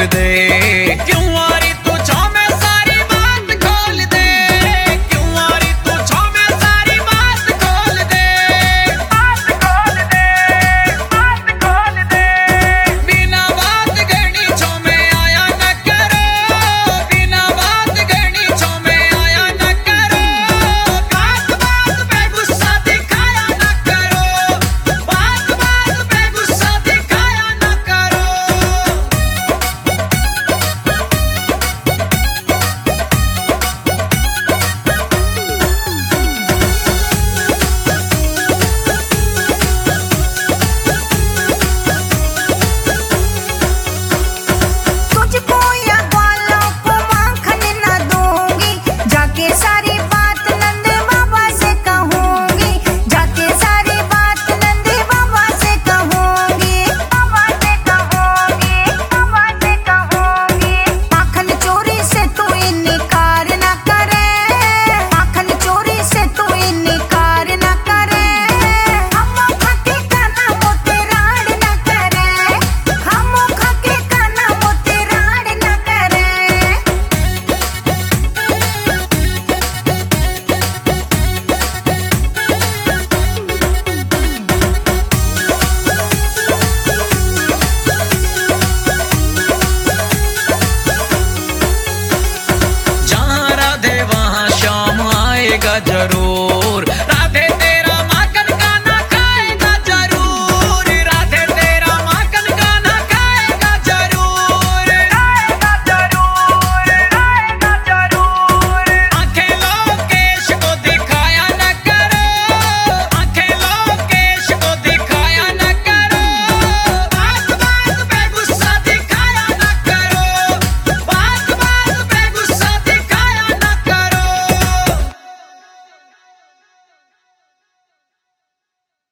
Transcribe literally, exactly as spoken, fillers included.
खोल दे। क्यों आ रही तू छाँव में सारी बात खोल दे, क्यों आ रही तू छाँव में सारी बात खोल दे, बात खोल दे, बात खोल दे। बिना बात गणी छाँव में आया न करो, बिना बात गणी छाँव में आया न करो। बात बात पे गुस्सा दिखाया न करो, बात बात पे गुस्सा दिखाया न करो। तुझको या ग्वालों को माखन न दूंगी, जाके सारी बात नंद बाबा से कहूंगी, जाके सारी बात नंद बाबा से कहूंगी, बाबा से कहूंगी, बाबा से कहूंगी। माखन चोरी से तू इनकार न करे, माखन चोरी से तू इनकार न करे। हम खाके काना मोते राड़ न करे, हम खाके काना मोते राड़ न करे। जहाँ राधे वहाँ श्याम आएगा जरूर।